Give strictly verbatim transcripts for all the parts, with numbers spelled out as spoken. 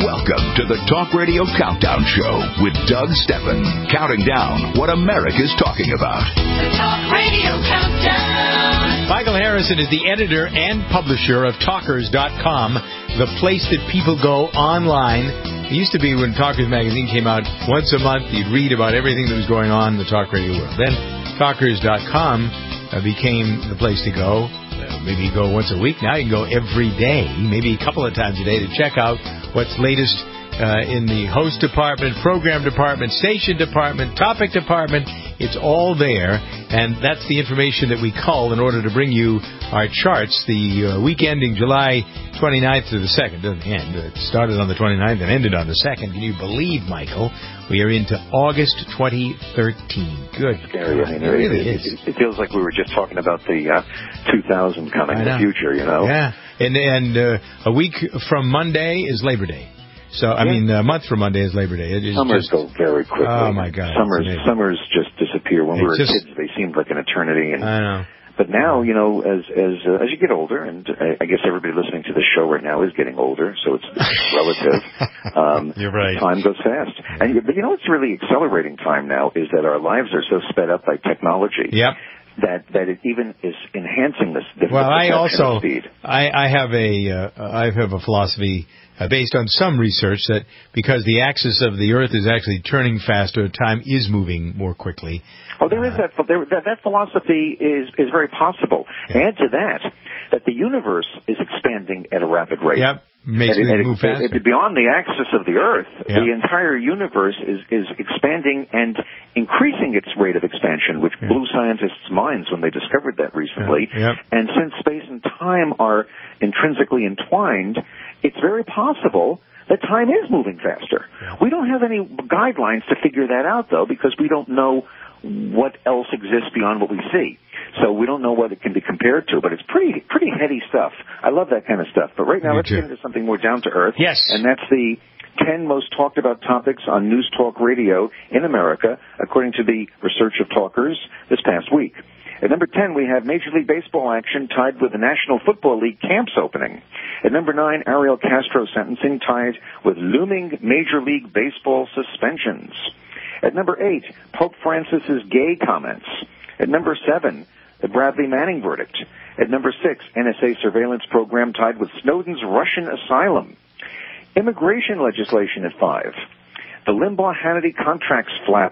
Welcome to the Talk Radio Countdown Show with Doug Steffen, counting down what America's talking about. The Talk Radio Countdown. Michael Harrison is the editor and publisher of Talkers dot com, the place that people go online. It used to be when Talkers magazine came out once a month, you'd read about everything that was going on in the talk radio world. Then Talkers dot com uh, became the place to go. Uh, maybe you go once a week. Now you can go every day, maybe a couple of times a day to check out what's latest uh, in the host department, program department, station department, topic department. It's all there, and that's the information that we cull in order to bring you our charts. The uh, week ending July twenty-ninth to the second, doesn't end. It started on the twenty-ninth and ended on the second. Can you believe, Michael? We are into August twenty thirteen. Good. Scary. I mean, it really it, is. It, it feels like we were just talking about the uh, two thousand coming in the future, you know? Yeah. And, and uh, a week from Monday is Labor Day. So, I yeah. mean, a month from Monday is Labor Day. It is Summers just, go very quickly. Oh, my God. Summers summers just disappear. When it we were just, kids, they seemed like an eternity. And, I know. But now, you know, as as uh, as you get older, and I, I guess everybody listening to this show right now is getting older, so it's, it's relative. Um, You're right. Time goes fast. And but you know what's really accelerating time now is that our lives are so sped up by technology. Yep. That that it even is enhancing this. The, well, the I also speed. I, I have a uh, I have a philosophy uh, based on some research that because the axis of the Earth is actually turning faster, time is moving more quickly. Oh, there is that, there, that. That philosophy is is very possible. Yeah. Add to that that the universe is expanding at a rapid rate. Yep, makes it, it move faster. It, it, beyond the axis of the Earth, yep. the entire universe is is expanding and increasing its rate of expansion, which yep. blew scientists' minds when they discovered that recently. Yep. Yep. And since space and time are intrinsically entwined, it's very possible that time is moving faster. Yep. We don't have any guidelines to figure that out, though, because we don't know what else exists beyond what we see. So we don't know what it can be compared to, but it's pretty pretty heady stuff. I love that kind of stuff. But right now, Me let's too. get into something more down to earth. Yes. And that's the ten most talked about topics on News Talk Radio in America, according to the research of Talkers this past week. At number ten, we have Major League Baseball action tied with the National Football League camps opening. At number nine, Ariel Castro sentencing tied with looming Major League Baseball suspensions. At number eight, Pope Francis's gay comments. At number seven, the Bradley Manning verdict. At number six, N S A surveillance program tied with Snowden's Russian asylum. Immigration legislation at five. The Limbaugh-Hannity contracts flap.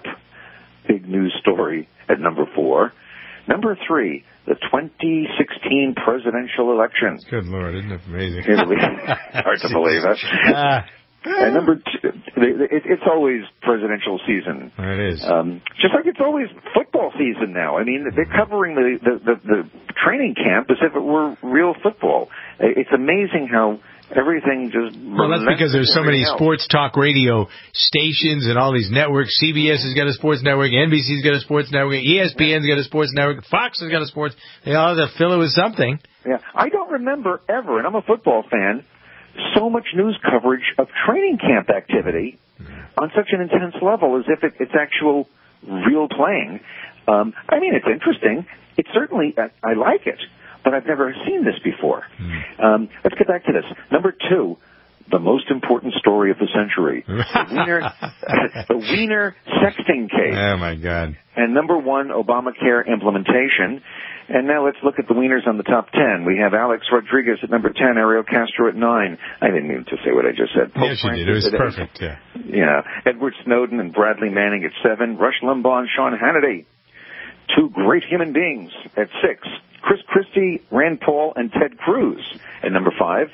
Big news story at number four. Number three, the twenty sixteen presidential election. Good Lord, isn't it amazing? Hard to believe it. Uh, And number two, it's always presidential season. It is. Um, just like it's always football season now. I mean, they're covering the, the, the, the training camp as if it were real football. It's amazing how everything just... Well, that's because there's so many else. sports talk radio stations and all these networks. C B S has got a sports network. N B C's got a sports network. E S P N's got a sports network. Fox has got a sports... They all have to fill it with something. Yeah. I don't remember ever, and I'm a football fan, so much news coverage of training camp activity on such an intense level as if it, it's actual real playing. Um, I mean, it's interesting. It's certainly, uh, I like it, but I've never seen this before. Mm. Um, let's get back to this. Number two, the most important story of the century. The Wiener, the Wiener sexting case. Oh, my God. And number one, Obamacare implementation. And now let's look at the wieners on the top ten. We have Alex Rodriguez at number ten, Ariel Castro at nine. I didn't mean to say what I just said. Pope yes, you did. It was perfect, yeah. Yeah. Edward Snowden and Bradley Manning at seven. Rush Limbaugh and Sean Hannity. Two great human beings at six. Chris Christie, Rand Paul, and Ted Cruz at number five.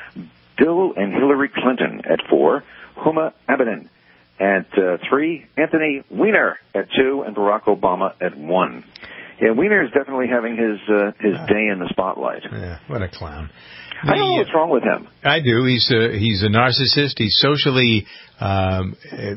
Bill and Hillary Clinton at four. Huma Abedin at uh, three. Anthony Weiner at two. And Barack Obama at one. Yeah, Weiner is definitely having his uh, his day in the spotlight. Yeah, what a clown. I don't know what's wrong with him. I do. He's a, he's a narcissist. He's socially um,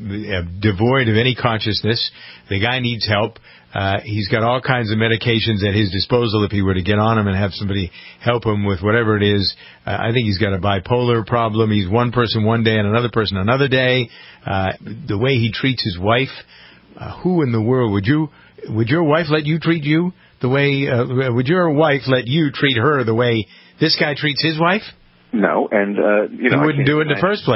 devoid of any consciousness. The guy needs help. Uh, he's got all kinds of medications at his disposal if he were to get on him and have somebody help him with whatever it is. Uh, I think he's got a bipolar problem. He's one person one day and another person another day. Uh, the way he treats his wife, uh, who in the world would you... Would your wife let you treat you the way, uh, would your wife let you treat her the way this guy treats his wife? No, and, uh, you know. He wouldn't do it in the first place.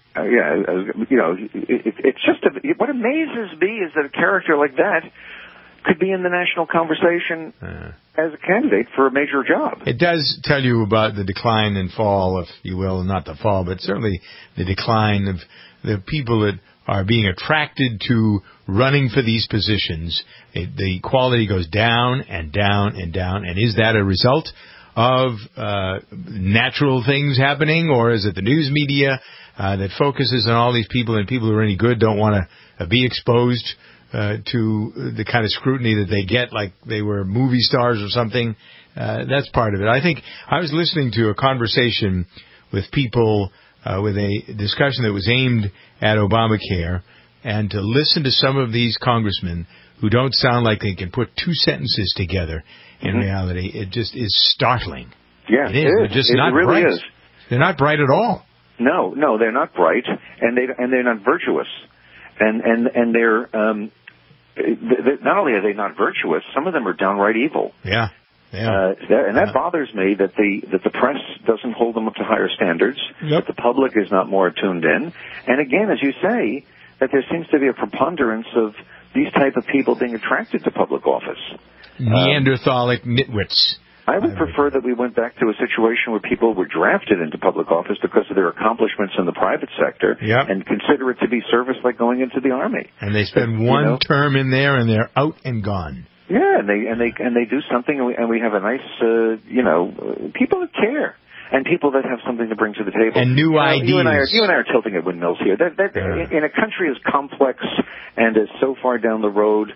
uh, yeah, uh, you know, it, it, it's just a, what amazes me is that a character like that could be in the national conversation uh, as a candidate for a major job. It does tell you about the decline and fall, if you will, not the fall, but certainly the decline of the people that are being attracted to running for these positions. It, the quality goes down and down and down. And is that a result of uh, natural things happening, or is it the news media uh, that focuses on all these people, and people who are any good don't want to uh, be exposed uh, to the kind of scrutiny that they get, like they were movie stars or something? Uh, that's part of it. I think I was listening to a conversation with people uh, with a discussion that was aimed at Obamacare, and to listen to some of these congressmen who don't sound like they can put two sentences together in mm-hmm. reality, it just is startling. Yeah, it is. It is. They're just it not really bright. Is. They're not bright at all. No, no, they're not bright, and they and they're not virtuous, and and and they're um, they, not only are they not virtuous, some of them are downright evil. Yeah. Yeah. Uh, and that yeah. bothers me that the that the press doesn't hold them up to higher standards. Yep. That the public is not more tuned in. And again, as you say, that there seems to be a preponderance of these type of people being attracted to public office. Neanderthalic um, nitwits. I would prefer that we went back to a situation where people were drafted into public office because of their accomplishments in the private sector, yep. and consider it to be service like going into the Army. And they spend one you know, term in there, and they're out and gone. Yeah, and they and they and they do something, and we, and we have a nice, uh, you know, uh, people that care, and people that have something to bring to the table. And new you know, ideas. You and I are, you and I are tilting at windmills here. That, that, yeah. In a country as complex and as so far down the road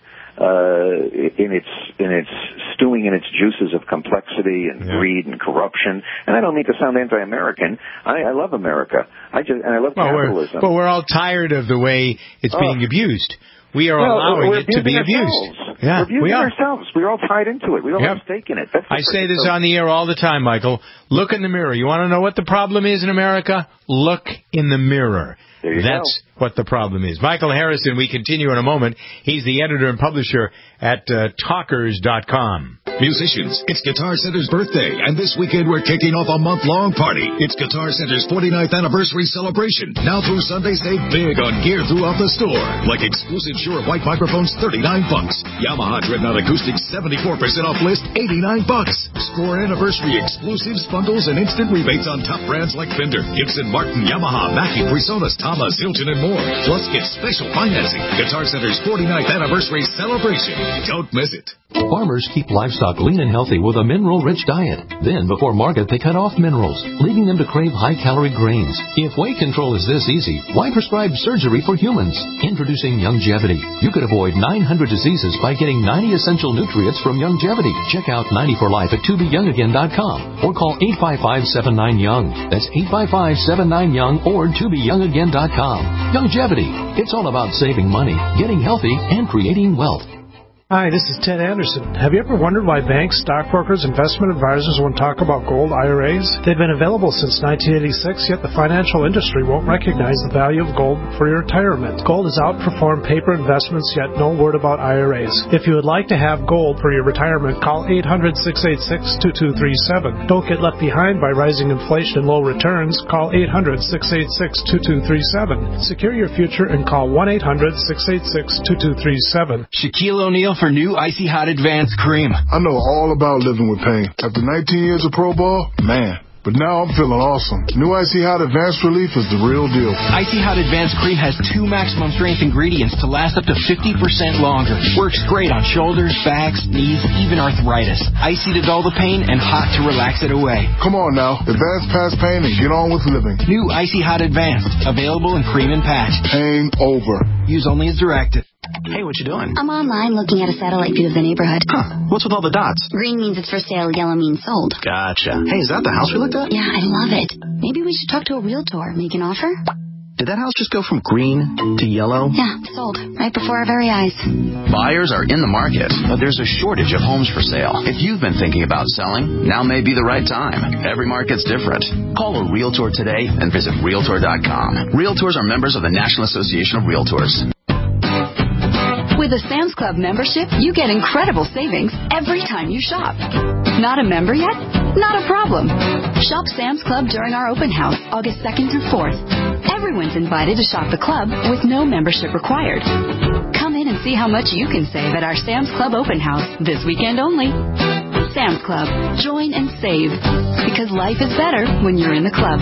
uh, in its in its stewing in its juices of complexity and yeah. greed and corruption. And I don't mean to sound anti-American. I, I love America. I just and I love well, capitalism. We're, but we're all tired of the way it's oh. being abused. We are well, allowing we're it to be abused. Ourselves. Yeah, we're abusing we are. ourselves. We're all tied into it. We all yep. have a stake in it. That's I say this so. on the air all the time, Michael. Look in the mirror. You want to know what the problem is in America? Look in the mirror. There you That's go. what the problem is. Michael Harrison, we continue in a moment. He's the editor and publisher at uh, talkers dot com. Musicians, it's Guitar Center's birthday, and this weekend we're kicking off a month-long party. It's Guitar Center's forty-ninth anniversary celebration. Now through Sunday, save big on gear throughout the store. Like exclusive Shure white microphones, thirty-nine bucks. Yamaha Dreadnought Acoustics, seventy-four percent off list, eighty-nine bucks. Score anniversary exclusives, bundles, and instant rebates on top brands like Fender, Gibson, Martin, Yamaha, Mackie, Presonus, Thomas, Hilton, and more. Plus, get special financing. Guitar Center's forty-ninth anniversary celebration. Don't miss it. Farmers keep livestock lean and healthy with a mineral-rich diet. Then, before market, they cut off minerals, leaving them to crave high-calorie grains. If weight control is this easy, why prescribe surgery for humans? Introducing Youngevity. You could avoid nine hundred diseases by getting ninety essential nutrients from Youngevity. Check out ninety for life at to be young again dot com or call eight five five, seven nine, young. That's eight five five, seven nine, young or to be young again dot com. Youngevity. It's all about saving money, getting healthy, and creating wealth. Hi, this is Ted Anderson. Have you ever wondered why banks, stockbrokers, investment advisors won't talk about gold I R As? They've been available since nineteen eighty-six, yet the financial industry won't recognize the value of gold for your retirement. Gold has outperformed paper investments, yet no word about I R As. If you would like to have gold for your retirement, call eight hundred, six eight six, two two three seven. Don't get left behind by rising inflation and low returns. Call eight hundred, six eight six, two two three seven. Secure your future and call one eight hundred, six eight six, two two three seven. Shaquille O'Neal for new Icy Hot Advanced Cream. I know all about living with pain. After nineteen years of pro ball, man. But now I'm feeling awesome. New Icy Hot Advanced Relief is the real deal. Icy Hot Advanced Cream has two maximum strength ingredients to last up to fifty percent longer. Works great on shoulders, backs, knees, even arthritis. Icy to dull the pain and hot to relax it away. Come on now. Advance past pain and get on with living. New Icy Hot Advanced. Available in cream and patch. Pain over. Use only as directed. Hey, what you doing? I'm online looking at a satellite view of the neighborhood. Huh. What's with all the dots? Green means it's for sale, yellow means sold. Gotcha. Hey, is that the house we looked at? Yeah, I love it. Maybe we should talk to a realtor. Make an offer? Did that house just go from green to yellow? Yeah, sold. Right before our very eyes. Buyers are in the market, but there's a shortage of homes for sale. If you've been thinking about selling, now may be the right time. Every market's different. Call a realtor today and visit realtor dot com. Realtors are members of the National Association of Realtors. With a Sam's Club membership, you get incredible savings every time you shop. Not a member yet? Not a problem. Shop Sam's Club during our open house, August second through fourth. Everyone's invited to shop the club with no membership required. Come in and see how much you can save at our Sam's Club open house this weekend only. Sam's Club. Join and save. Because life is better when you're in the club.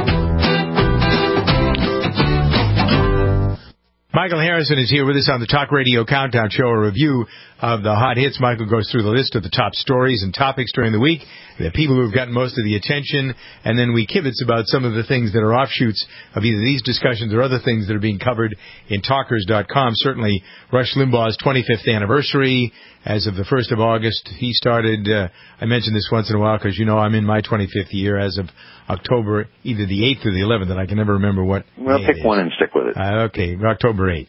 Michael Harrison is here with us on the Talk Radio Countdown Show, a review of the hot hits. Michael goes through the list of the top stories and topics during the week, the people who have gotten most of the attention, and then we kibitz about some of the things that are offshoots of either these discussions or other things that are being covered in talkers dot com. Certainly, Rush Limbaugh's twenty-fifth anniversary. As of the first of August, he started, uh, I mention this once in a while because, you know, I'm in my twenty-fifth year as of October, either the eighth or the eleventh, and I can never remember what. Well, pick one and stick with it. Uh, okay, October eighth.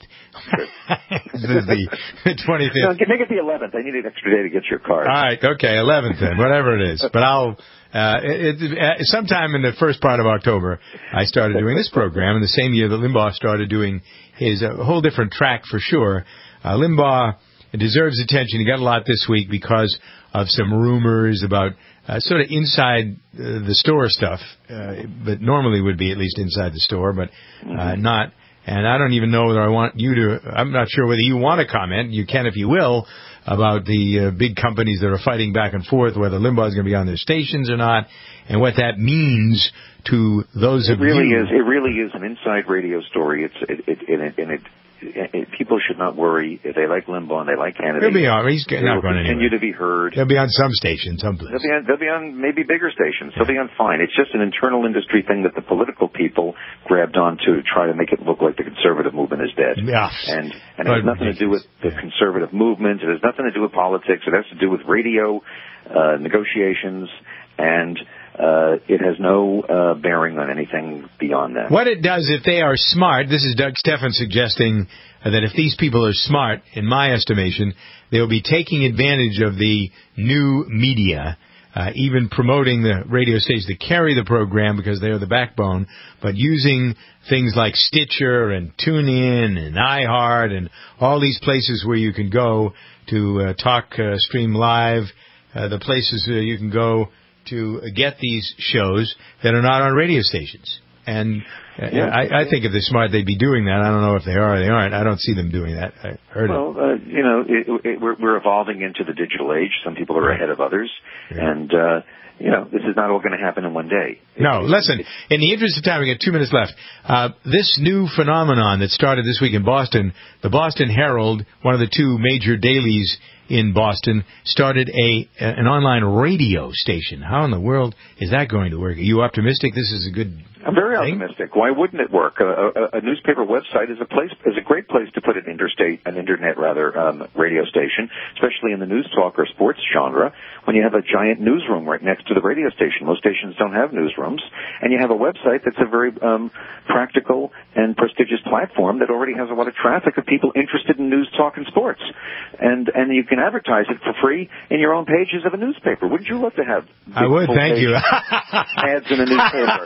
This is the, the twenty-fifth. No, make it the eleventh. I need an extra day to get your card. All right, okay, eleventh then, whatever it is. But I'll, uh, it, it, uh, sometime in the first part of October, I started doing this program, in the same year that Limbaugh started doing his, a whole different track for sure. Uh, Limbaugh deserves attention. He got a lot this week because of some rumors about uh, sort of inside uh, the store stuff, uh, but normally would be at least inside the store, but uh, mm-hmm. not. And I don't even know whether I want you to, I'm not sure whether you want to comment, you can if you will, about the uh, big companies that are fighting back and forth, whether Limbaugh is going to be on their stations or not, and what that means to those it of really you. Is, it really is an inside radio story. It's it, it, and it, and it, it, it people should not worry. If they like Limbaugh and they like Kennedy, He'll be on. He's they not will going continue anywhere. to be heard. He'll be on some station, someplace. They'll be on, they'll be on maybe bigger stations. They'll be on fine. It's just an internal industry thing that the political people grabbed on to try to make it look like the conservative movement is dead. Yeah. And, and it has nothing to do with the conservative movement. It has nothing to do with politics. It has to do with radio uh, negotiations, and uh, it has no uh, bearing on anything beyond that. What it does, if they are smart, this is Doug Steffen suggesting uh, that if these people are smart, in my estimation, they'll be taking advantage of the new media, uh, even promoting the radio stations that carry the program because they are the backbone, but using things like Stitcher and TuneIn and iHeart and all these places where you can go to uh, talk, uh, stream live, uh, the places uh, you can go to get these shows that are not on radio stations. And uh, yeah. I, I think if they're smart, they'd be doing that. I don't know if they are or they aren't. I don't see them doing that. I heard well, it. Well, uh, you know, it, it, we're, we're evolving into the digital age. Some people are ahead of others. Yeah. And, uh, you know, this is not all going to happen in one day. No, it, listen, it, in the interest of time, we got two minutes left. Uh, this new phenomenon that started this week in Boston, the Boston Herald, one of the two major dailies in Boston, started a an online radio station. How in the world is that going to work? Are you optimistic this is a good I'm very thing? optimistic. Why wouldn't it work? A, a, a newspaper website is a place is a great place to put an interstate, an internet rather, um, radio station, especially in the news talk or sports genre, when you have a giant newsroom right next to the radio station. Most stations don't have newsrooms, and you have a website that's a very um, practical and prestigious platform that already has a lot of traffic of people interested in news, talk, and sports, and and you can advertise it for free in your own pages of a newspaper. Wouldn't you love to have? I would. Thank you. Ads in a newspaper.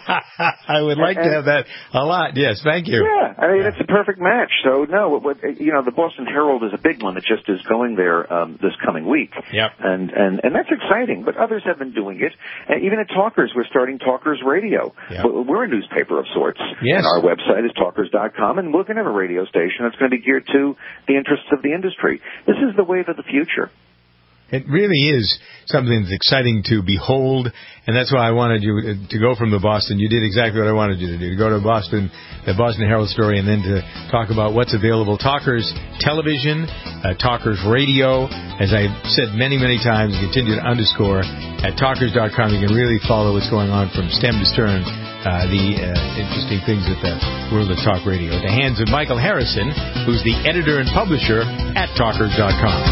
I would like and, to have that a lot. Yes, thank you. Yeah, I mean, it's a perfect match. So, no, what, you know, the Boston Herald is a big one that just is going there um, this coming week. Yep. And, and, and that's exciting, but others have been doing it. And even at Talkers, we're starting Talkers Radio. Yep. We're a newspaper of sorts. Yes. And our website is talkers dot com, and we're going to have a radio station that's going to be geared to the interests of the industry. This is the wave of the future. It really is something that's exciting to behold, and that's why I wanted you to go from the Boston. You did exactly what I wanted you to do, to go to Boston, the Boston Herald story, and then to talk about what's available. Talkers Television, uh, Talkers Radio, as I've said many, many times, continue to underscore, at talkers dot com you can really follow what's going on from stem to stern, uh, the uh, interesting things at the world of talk radio. At the hands of Michael Harrison, who's the editor and publisher at talkers dot com.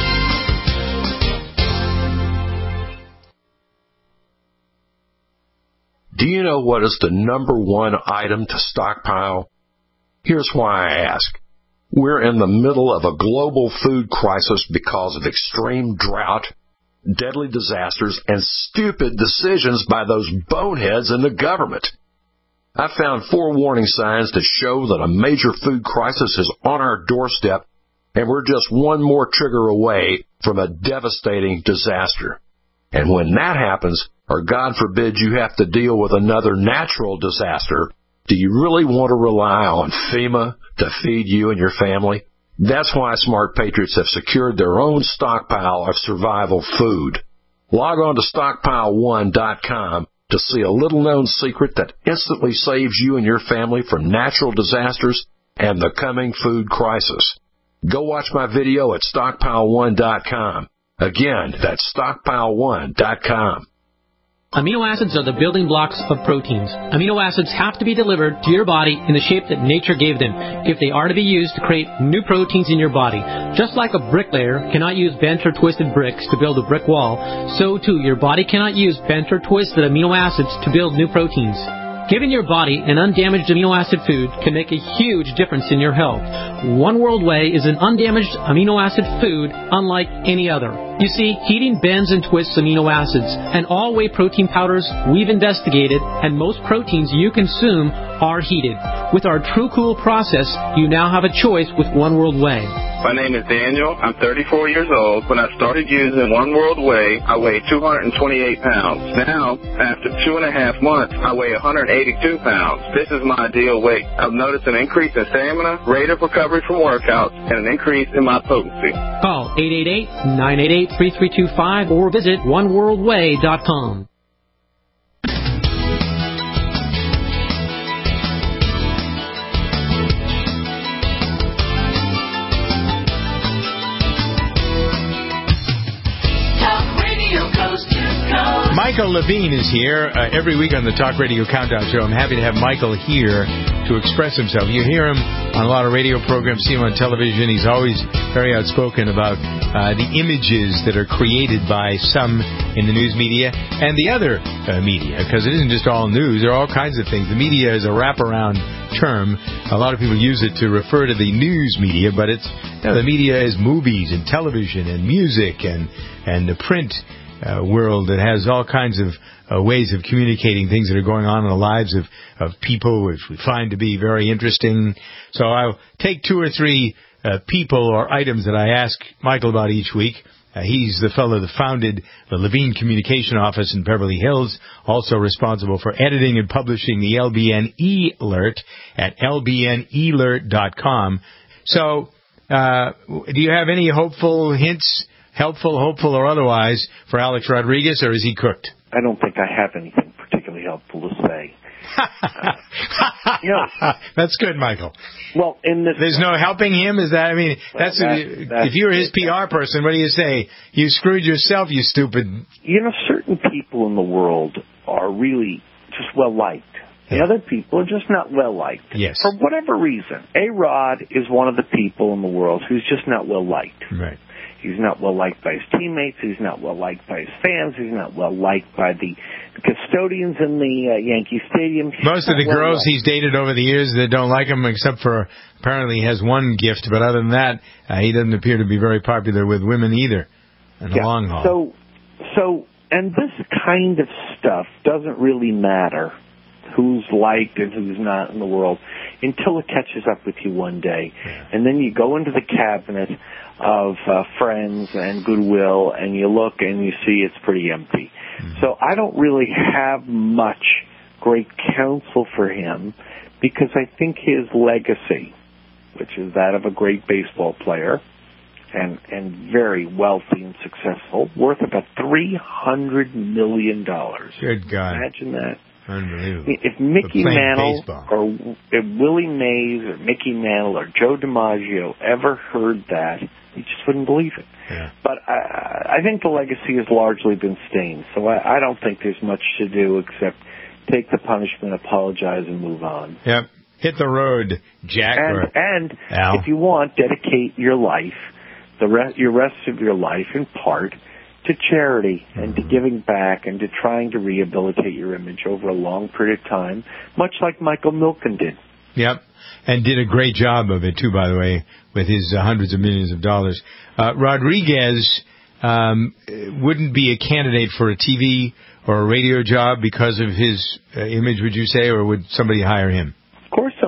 Do you know what is the number one item to stockpile? Here's why I ask. We're in the middle of a global food crisis because of extreme drought, deadly disasters, and stupid decisions by those boneheads in the government. I found four warning signs to show that a major food crisis is on our doorstep, and we're just one more trigger away from a devastating disaster. And when that happens, or God forbid you have to deal with another natural disaster, do you really want to rely on FEMA to feed you and your family? That's why Smart Patriots have secured their own stockpile of survival food. Log on to stockpile one dot com to see a little-known secret that instantly saves you and your family from natural disasters and the coming food crisis. Go watch my video at stockpile one dot com. Again, that's stockpile one dot com. Amino acids are the building blocks of proteins. Amino acids have to be delivered to your body in the shape that nature gave them if they are to be used to create new proteins in your body. Just like a bricklayer cannot use bent or twisted bricks to build a brick wall, so too your body cannot use bent or twisted amino acids to build new proteins. Giving your body an undamaged amino acid food can make a huge difference in your health. One World Whey is an undamaged amino acid food unlike any other. You see, heating bends and twists amino acids, and all whey protein powders we've investigated, and most proteins you consume are heated. With our True Cool process, you now have a choice with One World Whey. My name is Daniel. I'm thirty-four years old. When I started using One World Whey, I weighed two hundred twenty-eight pounds. Now, after two and a half months, I weigh one hundred eighty-two pounds. This is my ideal weight. I've noticed an increase in stamina, rate of recovery from workouts, and an increase in my potency. Call eight eight eight, nine eight eight, three three two five or visit one world whey dot com. Michael Levine is here uh, every week on the Talk Radio Countdown Show. I'm happy to have Michael here to express himself. You hear him on a lot of radio programs, see him on television. He's always very outspoken about uh, the images that are created by some in the news media and the other uh, media, because it isn't just all news. There are all kinds of things. The media is a wraparound term. A lot of people use it to refer to the news media, but it's you know, the media is movies and television and music and, and the print Uh, world that has all kinds of uh, ways of communicating things that are going on in the lives of, of people, which we find to be very interesting. So I'll take two or three uh, people or items that I ask Michael about each week. Uh, he's the fellow that founded the Levine Communication Office in Beverly Hills, also responsible for editing and publishing the L B N E-Alert at L B N E alert dot com. So uh, do you have any hopeful hints, helpful, hopeful, or otherwise, for Alex Rodriguez, or is he cooked? I don't think I have anything particularly helpful to say. uh, you know, that's good, Michael. Well, in this, there's no helping him. Is that? I mean, that's, well, that, that's if you were his P R person, what do you say? You screwed yourself, you stupid. You know, certain people in the world are really just well liked. The yeah. other people are just not well liked. Yes. For whatever reason, A-Rod is one of the people in the world who's just not well liked. Right. He's not well liked by his teammates. He's not well liked by his fans. He's not well liked by the custodians in the uh, Yankee Stadium. He's Most of the well girls liked. he's dated over the years that don't like him, except for apparently he has one gift, but other than that, uh, he doesn't appear to be very popular with women either in the yeah. long haul. So, so, and this kind of stuff doesn't really matter who's liked and who's not in the world until it catches up with you one day. Yeah. And then you go into the cabinet of uh, friends and goodwill, and you look and you see it's pretty empty. Mm-hmm. So I don't really have much great counsel for him, because I think his legacy, which is that of a great baseball player and and very wealthy and successful, worth about three hundred million dollars. Good God. Imagine that. Unbelievable. If Mickey Mantle baseball. or if Willie Mays or Mickey Mantle or Joe DiMaggio ever heard that, you just wouldn't believe it. Yeah. But I, I think the legacy has largely been stained, so I, I don't think there's much to do except take the punishment, apologize, and move on. Yep. Hit the road, Jack. And, or and Al. if you want, dedicate your life, the rest, your rest of your life in part, to charity and to giving back and to trying to rehabilitate your image over a long period of time, much like Michael Milken did. Yep, and did a great job of it, too, by the way, with his uh, hundreds of millions of dollars. Uh, Rodriguez um, wouldn't be a candidate for a T V or a radio job because of his uh, image, would you say, or would somebody hire him? Of course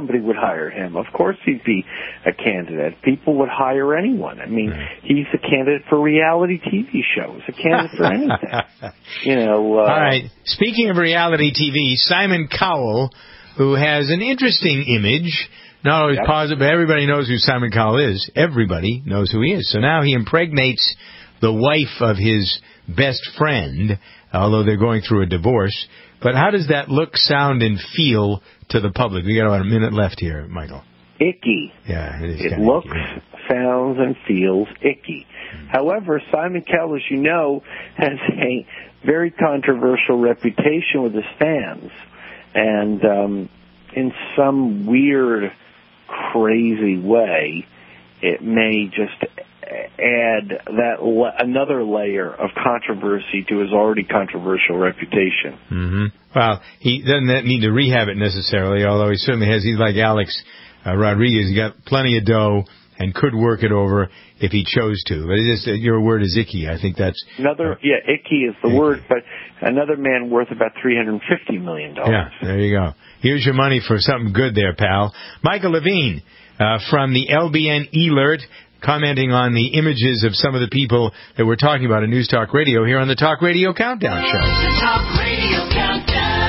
somebody would hire him. Of course he'd be a candidate. People would hire anyone. I mean, he's a candidate for reality T V shows, a candidate for anything. You know. Uh, All right. Speaking of reality T V, Simon Cowell, who has an interesting image, not always yep. positive, but everybody knows who Simon Cowell is. Everybody knows who he is. So now he impregnates the wife of his best friend, although they're going through a divorce. But how does that look, sound, and feel to the public? We got about a minute left here, Michael. Icky. Yeah, it is. It looks, icky. sounds, and feels icky. Mm. However, Simon Cowell, as you know, has a very controversial reputation with his fans. And um, in some weird, crazy way, it may just add that le- another layer of controversy to his already controversial reputation. Mm-hmm. Well, he doesn't need to rehab it necessarily, although he certainly has. He's like Alex uh, Rodriguez. He's got plenty of dough and could work it over if he chose to. But it is, your word is icky. I think that's... Another, uh, yeah, icky is the icky. word, but another man worth about three hundred fifty million dollars. Yeah, there you go. Here's your money for something good there, pal. Michael Levine uh, from the L B N Alert, commenting on the images of some of the people that we're talking about in News Talk Radio here on the Talk Radio Countdown Show. The Talk Radio Countdown.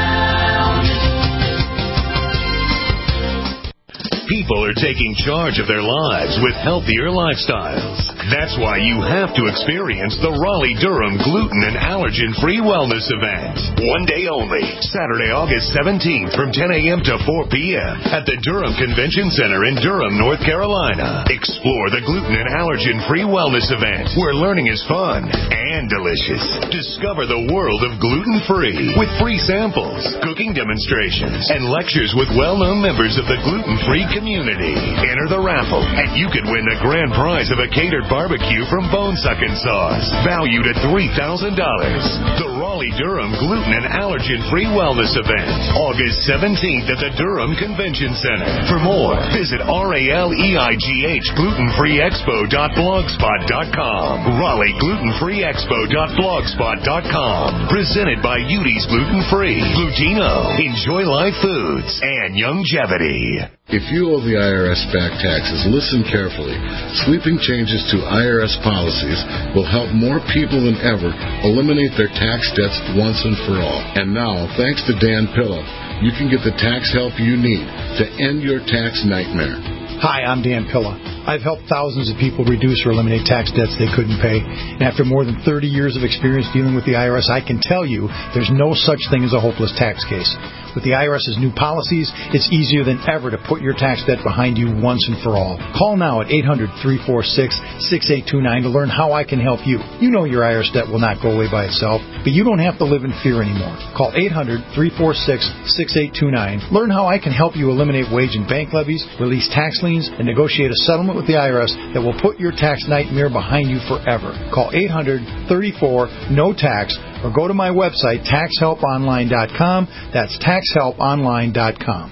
People are taking charge of their lives with healthier lifestyles. That's why you have to experience the Raleigh-Durham Gluten and Allergen-Free Wellness Event. One day only, Saturday, August seventeenth from ten a.m. to four p.m. at the Durham Convention Center in Durham, North Carolina. Explore the Gluten and Allergen-Free Wellness Event, where learning is fun and delicious. Discover the world of gluten-free with free samples, cooking demonstrations, and lectures with well-known members of the gluten-free community. Enter the raffle, and you could win the grand prize of a catered barbecue from Bone Suckin' Sauce, valued at three thousand dollars. The Raleigh-Durham Gluten and Allergen-Free Wellness Event, August seventeenth at the Durham Convention Center. For more, visit R A L E I G H gluten free expo dot blogspot dot com. Raleigh gluten free expo dot blogspot dot com. Presented by Udi's Gluten Free, Glutino, Enjoy Life Foods, and Youngevity. If you owe the I R S back taxes, listen carefully. Sweeping changes to I R S policies will help more people than ever eliminate their tax debts once and for all. And now, thanks to Dan Pilla, you can get the tax help you need to end your tax nightmare. Hi, I'm Dan Pilla. I've helped thousands of people reduce or eliminate tax debts they couldn't pay. And after more than thirty years of experience dealing with the I R S, I can tell you there's no such thing as a hopeless tax case. With the I R S's new policies, it's easier than ever to put your tax debt behind you once and for all. Call now at eight hundred, three four six, six eight two nine to learn how I can help you. You know your I R S debt will not go away by itself, but you don't have to live in fear anymore. Call eight hundred, three four six, six eight two nine. Learn how I can help you eliminate wage and bank levies, release tax liens, and negotiate a settlement with the I R S that will put your tax nightmare behind you forever. Call eight hundred, thirty-four, N O T A X or go to my website, tax help online dot com. That's tax help online dot com.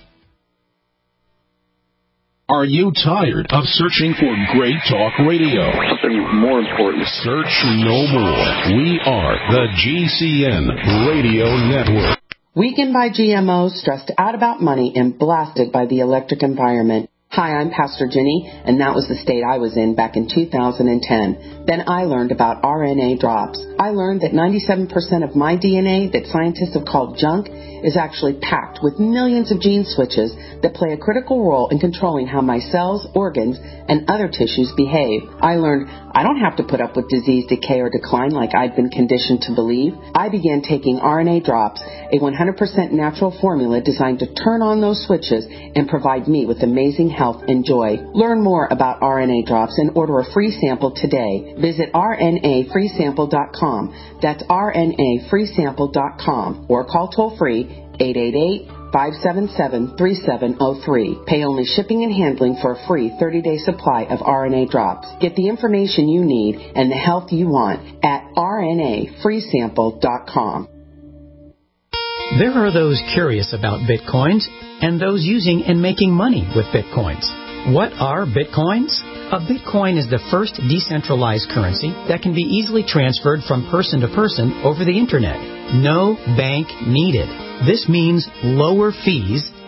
Are you tired of searching for great talk radio? Something more important. Search no more. We are the G C N Radio Network. Weakened by G M Os, stressed out about money, and blasted by the electric environment. Hi, I'm Pastor Jenny, and that was the state I was in back in two thousand ten. Then I learned about R N A drops. I learned that ninety-seven percent of my D N A that scientists have called junk is actually packed with millions of gene switches that play a critical role in controlling how my cells, organs, and other tissues behave. I learned I don't have to put up with disease, decay, or decline like I'd been conditioned to believe. I began taking R N A drops, a one hundred percent natural formula designed to turn on those switches and provide me with amazing health and joy. Learn more about R N A drops and order a free sample today. Visit R N A free sample dot com. That's R N A free sample dot com or call toll free eight eight eight, five seven seven, three seven zero three. Pay only shipping and handling for a free thirty-day supply of R N A drops. Get the information you need and the health you want at R N A free sample dot com. There are those curious about Bitcoins and those using and making money with Bitcoins. What are Bitcoins? A Bitcoin is the first decentralized currency that can be easily transferred from person to person over the Internet. No bank needed. This means lower fees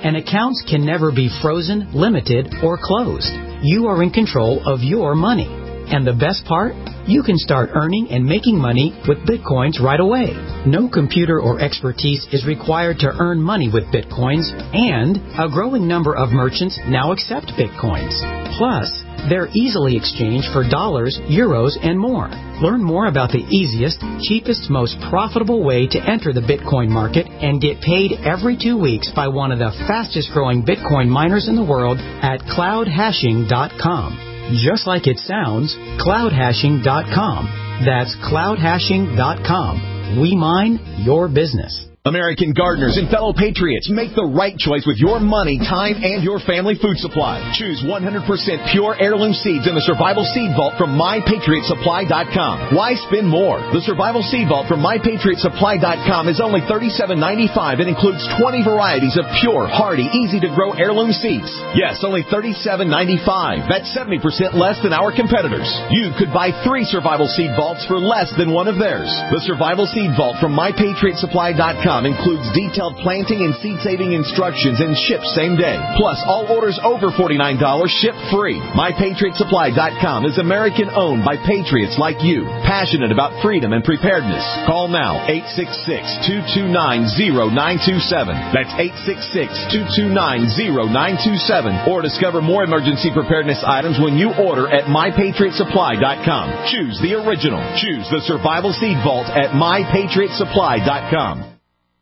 and accounts can never be frozen, limited, or closed. You are in control of your money. And the best part? You can start earning and making money with Bitcoins right away. No computer or expertise is required to earn money with Bitcoins, and a growing number of merchants now accept Bitcoins. Plus, they're easily exchanged for dollars, euros, and more. Learn more about the easiest, cheapest, most profitable way to enter the Bitcoin market and get paid every two weeks by one of the fastest growing Bitcoin miners in the world at cloud hashing dot com. Just like it sounds, cloud hashing dot com. That's cloud hashing dot com. We mine your business. American gardeners and fellow patriots, make the right choice with your money, time, and your family food supply. Choose one hundred percent pure heirloom seeds in the Survival Seed Vault from my patriot supply dot com. Why spend more? The Survival Seed Vault from my patriot supply dot com is only thirty-seven ninety-five and includes twenty varieties of pure, hardy, easy-to-grow heirloom seeds. Yes, only thirty-seven ninety-five. That's seventy percent less than our competitors. You could buy three Survival Seed Vaults for less than one of theirs. The Survival Seed Vault from my patriot supply dot com includes detailed planting and seed-saving instructions and ships same day. Plus, all orders over forty-nine dollars ship free. my patriot supply dot com is American-owned by patriots like you, passionate about freedom and preparedness. Call now, eight six six, two two nine, zero nine two seven. That's eight six six, two two nine, zero nine two seven. Or discover more emergency preparedness items when you order at my patriot supply dot com. Choose the original. Choose the Survival Seed Vault at my patriot supply dot com.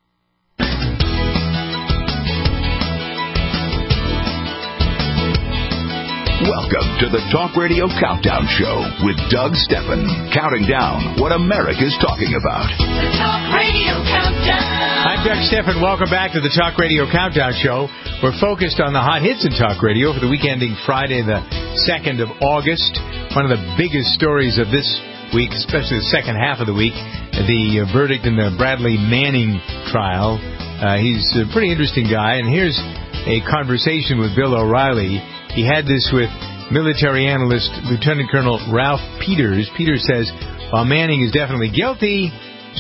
Welcome to the Talk Radio Countdown Show with Doug Steffen, counting down what America's talking about. The Talk Radio Countdown. I'm Doug Steffen. Welcome back to the Talk Radio Countdown Show. We're focused on the hot hits in Talk Radio for the week ending Friday, the second of August. One of the biggest stories of this week, especially the second half of the week, the uh, verdict in the Bradley Manning trial. Uh, he's a pretty interesting guy, and here's a conversation with Bill O'Reilly. He had this with military analyst Lieutenant Colonel Ralph Peters. Peters says, while Manning is definitely guilty,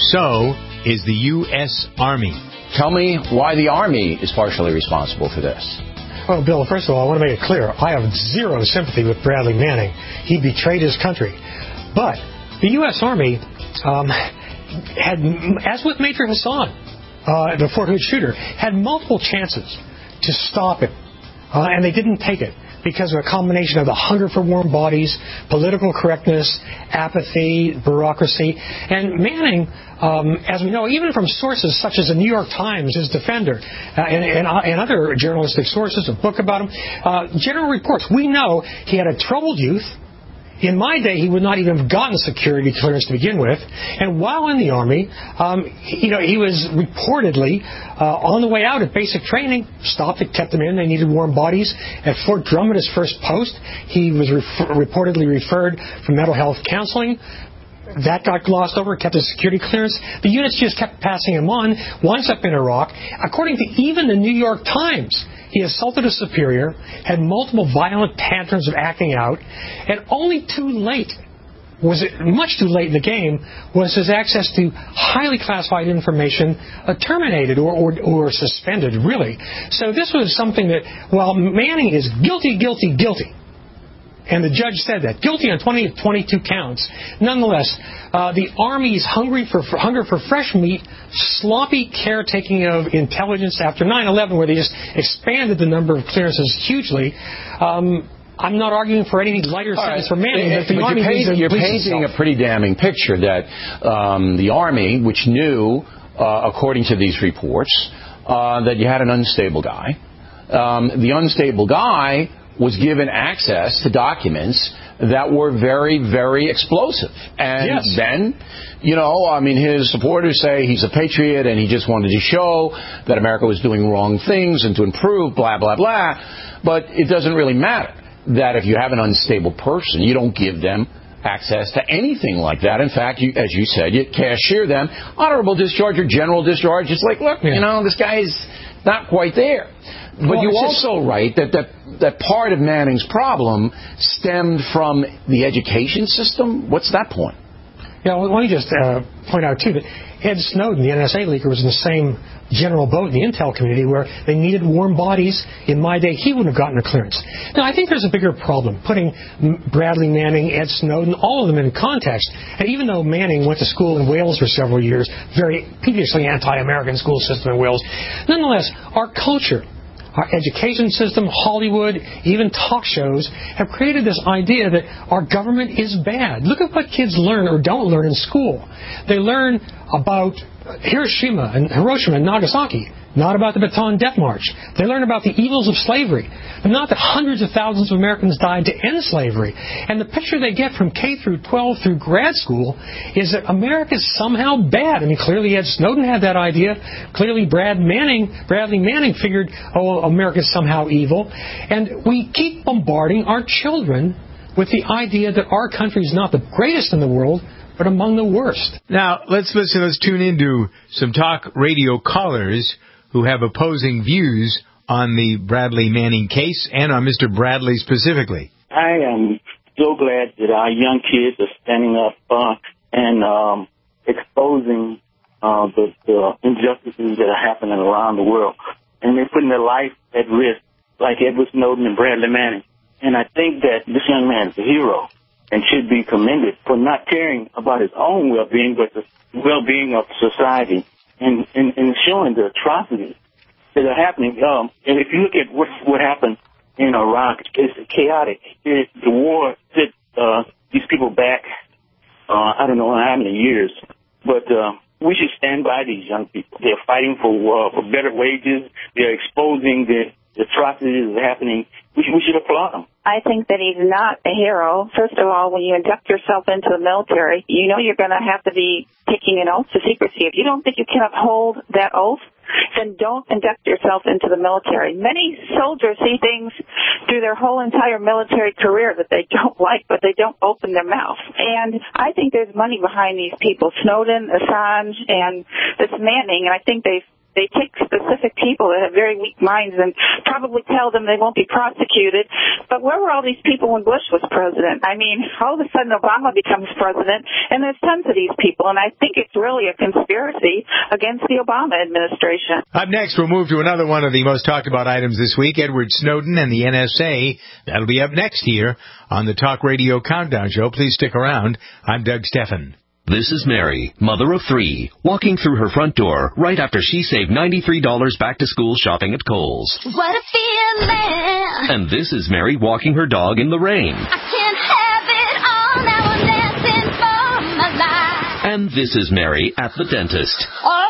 so is the U S Army. Tell me why the Army is partially responsible for this. Well, Bill, first of all, I want to make it clear. I have zero sympathy with Bradley Manning. He betrayed his country. But the U S Army um, had, as with Major Hassan, uh, the Fort Hood shooter, had multiple chances to stop it. Uh, and they didn't take it because of a combination of the hunger for warm bodies, political correctness, apathy, bureaucracy. And Manning, um, as we know, even from sources such as the New York Times, his defender, uh, and, and, uh, and other journalistic sources, a book about him, uh, general reports, we know he had a troubled youth. In my day, he would not even have gotten security clearance to begin with. And while in the Army, um, he, you know, he was reportedly uh, on the way out at basic training, stopped it, kept him in. They needed warm bodies. At Fort Drum, at his first post, he was refer- reportedly referred for mental health counseling. That got glossed over, kept his security clearance. The units just kept passing him on. Once up in Iraq, according to even the New York Times, he assaulted a superior, had multiple violent tantrums of acting out, and only too late, was it much too late in the game, was his access to highly classified information uh, terminated or, or, or suspended, really. So this was something that, while Manning is guilty, guilty, guilty, and the judge said that, guilty on twenty, twenty-two counts. Nonetheless, uh, the Army's hungry for, for hunger for fresh meat, sloppy caretaking of intelligence after nine eleven, where they just expanded the number of clearances hugely. Um, I'm not arguing for any lighter sentence for Manning, but the but Army you're painting, needs to you're police painting itself. a pretty damning picture that um, the Army, which knew, uh, according to these reports, uh, that you had an unstable guy. Um, the unstable guy was given access to documents that were very, very explosive. And yes. then, you know, I mean, his supporters say he's a patriot and he just wanted to show that America was doing wrong things and to improve, blah, blah, blah. But it doesn't really matter that if you have an unstable person, you don't give them access to anything like that. In fact, you, as you said, you cashier them. Honorable discharge or general discharge. It's like, look, yeah. you know, this guy is not quite there. But well, you also write that, that that part of Manning's problem stemmed from the education system. What's that point? Yeah, well, let me just uh, point out, too, that Ed Snowden, the N S A leaker, was in the same general boat in the intel community where they needed warm bodies. In my day, he wouldn't have gotten a clearance. Now, I think there's a bigger problem, putting Bradley Manning, Ed Snowden, all of them in context. And even though Manning went to school in Wales for several years, very previously anti-American school system in Wales, nonetheless, our culture, our education system, Hollywood, even talk shows have created this idea that our government is bad. Look at what kids learn or don't learn in school. They learn about Hiroshima and Hiroshima and Nagasaki, not about the Bataan Death March. They learn about the evils of slavery, but not that hundreds of thousands of Americans died to end slavery. And the picture they get from K through twelve through grad school is that America is somehow bad. I mean, clearly Ed Snowden had that idea. Clearly Brad Manning, Bradley Manning figured, oh, America is somehow evil. And we keep bombarding our children with the idea that our country is not the greatest in the world, but among the worst. Now, let's listen, let's tune into some talk radio callers who have opposing views on the Bradley Manning case and on Mister Bradley specifically. I am so glad that our young kids are standing up uh, and um, exposing uh, the, the injustices that are happening around the world. And they're putting their life at risk, like Edward Snowden and Bradley Manning. And I think that this young man is a hero and should be commended for not caring about his own well-being, but the well-being of society, and, and, and showing the atrocities that are happening. Um, and if you look at what, what happened in Iraq, it's chaotic. It, the war set uh, these people back, uh, I don't know how many years, but uh, we should stand by these young people. They're fighting for uh, for better wages. They're exposing the, the atrocities that are happening. We should, we should applaud them. I think that he's not a hero. First of all, when you induct yourself into the military, you know you're going to have to be taking an oath to secrecy. If you don't think you can uphold that oath, then don't induct yourself into the military. Many soldiers see things through their whole entire military career that they don't like, but they don't open their mouth. And I think there's money behind these people, Snowden, Assange, and this Manning, and I think they've They take specific people that have very weak minds and probably tell them they won't be prosecuted. But where were all these people when Bush was president? I mean, all of a sudden Obama becomes president, and there's tons of these people, and I think it's really a conspiracy against the Obama administration. Up next, we'll move to another one of the most talked about items this week, Edward Snowden and the N S A. That'll be up next here on the Talk Radio Countdown Show. Please stick around. I'm Doug Steffen. This is Mary, mother of three, walking through her front door right after she saved ninety-three dollars back-to-school shopping at Kohl's. What a feeling! And this is Mary walking her dog in the rain. I can't have it all, now I'm dancing for my life. And this is Mary at the dentist. Oh,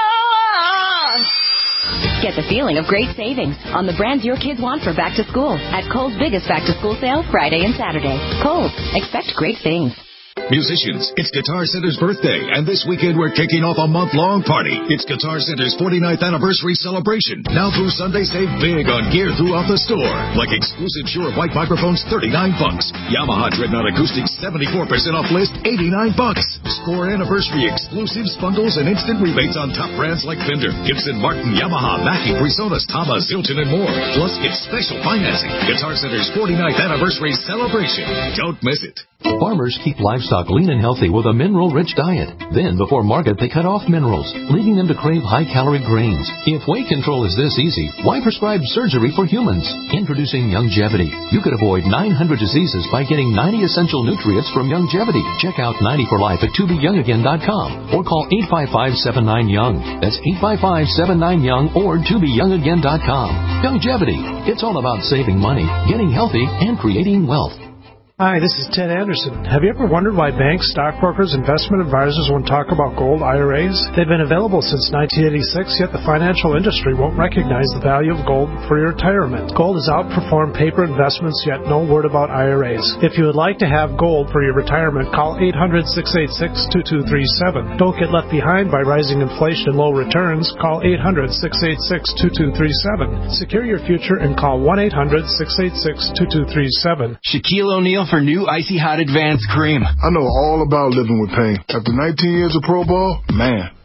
Get the feeling of great savings on the brands your kids want for back to school at Kohl's biggest back-to-school sale Friday and Saturday. Kohl's. Expect great things. Musicians, it's Guitar Center's birthday, and this weekend we're kicking off a month-long party. It's Guitar Center's forty-ninth anniversary celebration. Now through Sunday, save big on gear throughout the store, like exclusive Shure white microphones, thirty-nine bucks. Yamaha Dreadnought Acoustics, seventy-four percent off list, eighty-nine bucks. Score anniversary exclusives, bundles, and instant rebates on top brands like Fender, Gibson, Martin, Yamaha, Mackie, Presonus, Tama, Zilton, and more. Plus, get special financing. Guitar Center's forty-ninth anniversary celebration. Don't miss it. Farmers keep livestock lean and healthy with a mineral-rich diet. Then, before market, they cut off minerals, leaving them to crave high-calorie grains. If weight control is this easy, why prescribe surgery for humans? Introducing Youngevity. You could avoid nine hundred diseases by getting ninety essential nutrients from Youngevity. Check out ninety for life at to be young again dot com or call eight five five, seven nine, young. That's eight five five, seven nine, young or to be young again dot com. Youngevity. It's all about saving money, getting healthy, and creating wealth. Hi, this is Ted Anderson. Have you ever wondered why banks, stockbrokers, investment advisors won't talk about gold I R As? They've been available since nineteen eighty-six, yet the financial industry won't recognize the value of gold for your retirement. Gold has outperformed paper investments, yet no word about I R As. If you would like to have gold for your retirement, call eight hundred, six eight six, two two three seven. Don't get left behind by rising inflation and low returns. Call eight hundred, six eight six, two two three seven. Secure your future and call one eight hundred, six eight six, two two three seven. Shaquille O'Neal for new Icy Hot Advanced Cream. I know all about living with pain. After nineteen years of Pro Ball, man,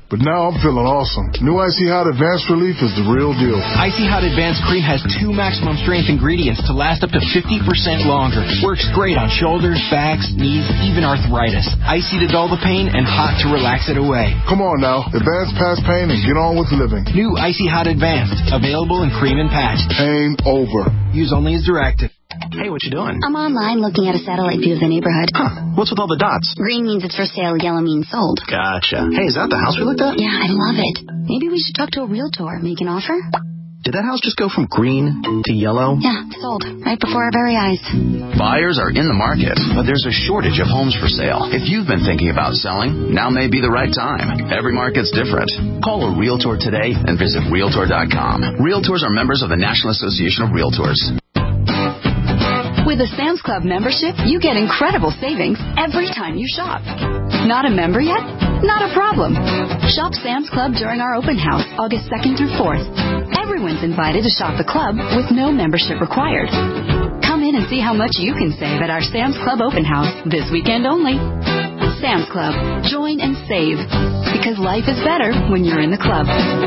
but now I'm feeling awesome. New Icy Hot Advanced Relief is the real deal. Icy Hot Advanced Cream has two maximum strength ingredients to last up to fifty percent longer. Works great on shoulders, backs, knees, even arthritis. Icy to dull the pain and hot to relax it away. Come on now, advance past pain and get on with living. New Icy Hot Advanced, available in cream and patch. Pain over. Use only as directed. Hey, what you doing? I'm online looking at a satellite view of the neighborhood. Huh. What's with all the dots? Green means it's for sale, yellow means sold. Gotcha. Hey, is that the house we looked at? Yeah, I love it. Maybe we should talk to a realtor, make an offer? Did that house just go from green to yellow? Yeah, sold. Right before our very eyes. Buyers are in the market, but there's a shortage of homes for sale. If you've been thinking about selling, now may be the right time. Every market's different. Call a realtor today and visit realtor dot com. Realtors are members of the National Association of Realtors. With a Sam's Club membership, you get incredible savings every time you shop. Not a member yet? Not a problem. Shop Sam's Club during our open house, August second through fourth. Everyone's invited to shop the club with no membership required. Come in and see how much you can save at our Sam's Club open house this weekend only. Sam's Club. Join and save. Because life is better when you're in the club.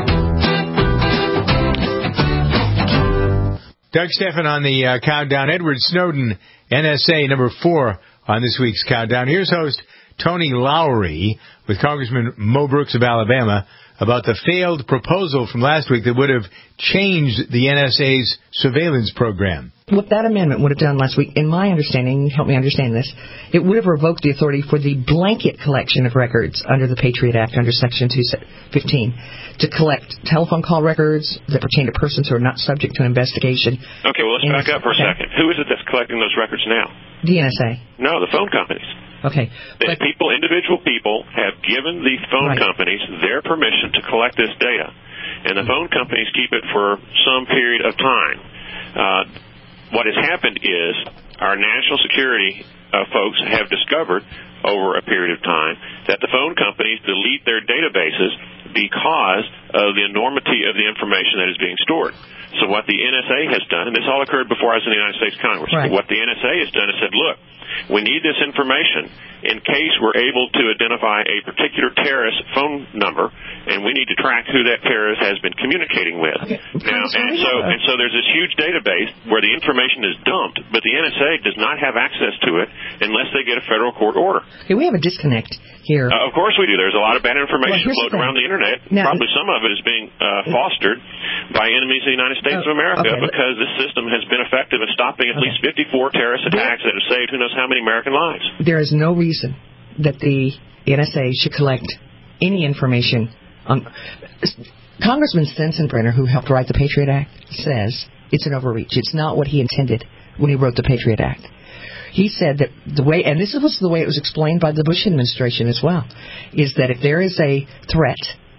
Doug Stephan on the uh, countdown. Edward Snowden, N S A, number four on this week's countdown. Here's host Tony Lowry with Congressman Mo Brooks of Alabama about the failed proposal from last week that would have changed the N S A's surveillance program. What that amendment would have done last week, in my understanding, help me understand this, it would have revoked the authority for the blanket collection of records under the Patriot Act, under Section two fifteen, to collect telephone call records that pertain to persons who are not subject to investigation. Okay, well, let's back up for a second. Who is it that's collecting those records now? The N S A. No, the phone companies. Okay. The people, individual people have given the phone right. companies their permission to collect this data, and the phone companies keep it for some period of time. Uh, what has happened is our national security uh, folks have discovered over a period of time that the phone companies delete their databases because of the enormity of the information that is being stored. So what the N S A has done, and this all occurred before I was in the United States Congress, right. what the N S A has done is said, look, we need this information in case we're able to identify a particular terrorist phone number, and we need to track who that terrorist has been communicating with. Okay. Now, and so and so there's this huge database where the information is dumped, but the N S A does not have access to it unless they get a federal court order. Okay, we have a disconnect here. Uh, of course we do. There's a lot of bad information well, floating around the Internet. Now, Probably some of it is being uh, fostered by enemies of the United States uh, of America okay, because this system has been effective in stopping at okay. least fifty-four terrorist attacks that have saved who knows how many American lives. There is no reason that the N S A should collect any information on... Congressman Sensenbrenner, who helped write the Patriot Act, says it's an overreach. It's not what he intended when he wrote the Patriot Act. He said that the way, and this was the way it was explained by the Bush administration as well, is that if there is a threat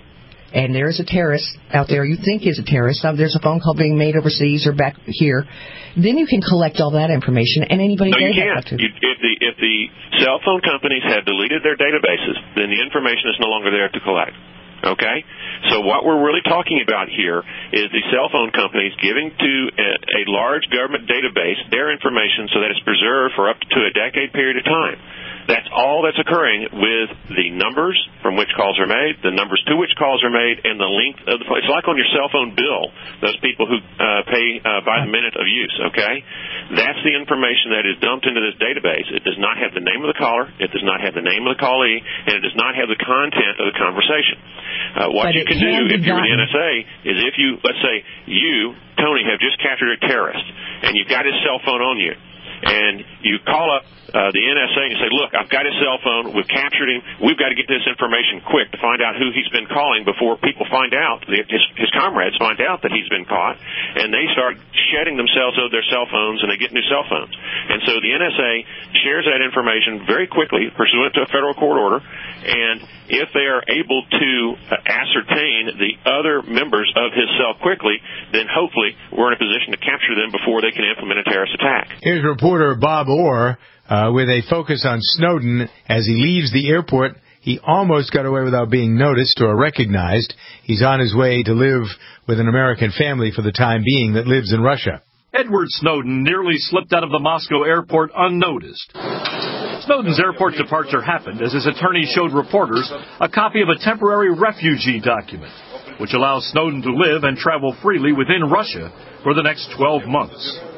and there is a terrorist out there you think is a terrorist, there's a phone call being made overseas or back here, then you can collect all that information and anybody no, they you have can't. to. You, if the if the cell phone companies have deleted their databases, then the information is no longer there to collect. Okay? So what we're really talking about here is the cell phone companies giving to a, a large government database their information so that it's preserved for up to a decade period of time. That's all that's occurring with the numbers from which calls are made, the numbers to which calls are made, and the length of the phone. It's like on your cell phone bill, those people who uh, pay uh, by the minute of use, okay? That's the information that is dumped into this database. It does not have the name of the caller, it does not have the name of the callee, and it does not have the content of the conversation. Uh, what but you can do if you're the N S A is if you, let's say, you, Tony, have just captured a terrorist, and you've got his cell phone on you, and you call up uh, the N S A and you say, look, I've got his cell phone, we've captured him, we've got to get this information quick to find out who he's been calling before people find out, his, his comrades find out that he's been caught, and they start shedding themselves of their cell phones and they get new cell phones. And so the N S A shares that information very quickly, pursuant to a federal court order, and if they are able to uh, ascertain the other members of his cell quickly, then hopefully we're in a position to capture them before they can implement a terrorist attack. Here's reporter Bob Orr uh, with a focus on Snowden. As he leaves the airport, he almost got away without being noticed or recognized. He's on his way to live with an American family for the time being that lives in Russia. Edward Snowden nearly slipped out of the Moscow airport unnoticed. Snowden's airport departure happened as his attorney showed reporters a copy of a temporary refugee document, which allows Snowden to live and travel freely within Russia for the next twelve months.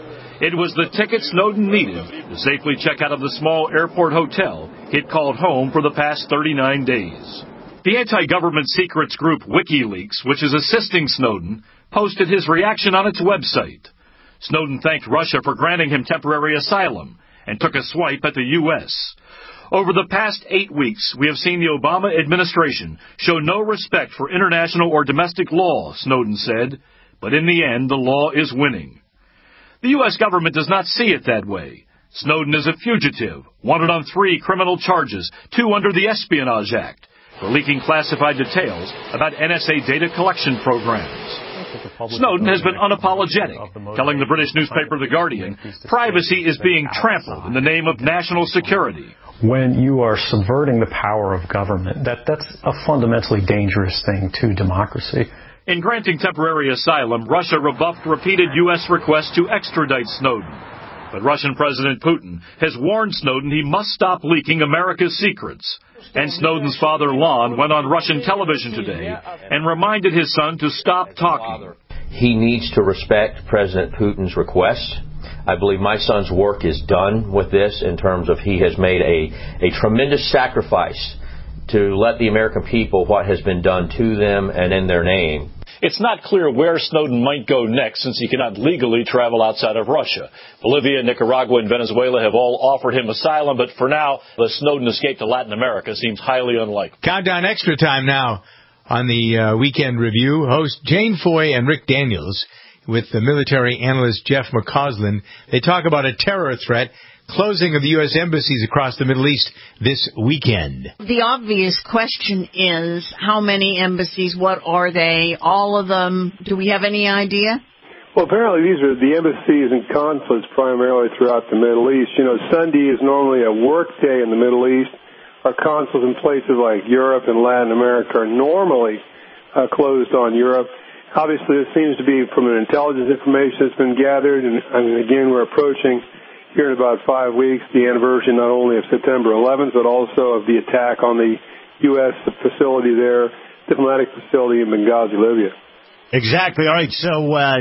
It was the ticket Snowden needed to safely check out of the small airport hotel he'd called home for the past thirty-nine days. The anti-government secrets group WikiLeaks, which is assisting Snowden, posted his reaction on its website. Snowden thanked Russia for granting him temporary asylum and took a swipe at the U S. Over the past eight weeks, we have seen the Obama administration show no respect for international or domestic law, Snowden said, but in the end, the law is winning. The U S government does not see it that way. Snowden is a fugitive, wanted on three criminal charges, two under the Espionage Act, for leaking classified details about N S A data collection programs. Snowden has been unapologetic, telling the British newspaper The Guardian, privacy is being trampled in the name of national security. When you are subverting the power of government, that, that's a fundamentally dangerous thing to democracy. In granting temporary asylum, Russia rebuffed repeated U S requests to extradite Snowden. But Russian President Putin has warned Snowden he must stop leaking America's secrets. And Snowden's father, Lon, went on Russian television today and reminded his son to stop talking. He needs to respect President Putin's request. I believe my son's work is done with this in terms of he has made a, a tremendous sacrifice to let the American people what has been done to them and in their name. It's not clear where Snowden might go next since he cannot legally travel outside of Russia. Bolivia, Nicaragua, and Venezuela have all offered him asylum, but for now, the Snowden escape to Latin America seems highly unlikely. Countdown Extra Time now on the uh, Weekend Review. Host Jane Foy and Rick Daniels with the military analyst Jeff McCausland. They talk about a terror threat, closing of the U S embassies across the Middle East this weekend. The obvious question is, how many embassies? What are they? All of them? Do we have any idea? Well, apparently these are the embassies and consulates primarily throughout the Middle East. You know, Sunday is normally a work day in the Middle East. Our consulates in places like Europe and Latin America are normally uh, closed on Europe. Obviously, this seems to be from an intelligence information that's been gathered, and, and again, we're approaching here in about five weeks, the anniversary not only of September eleventh, but also of the attack on the U S facility there, diplomatic facility in Benghazi, Libya. Exactly. All right. So uh,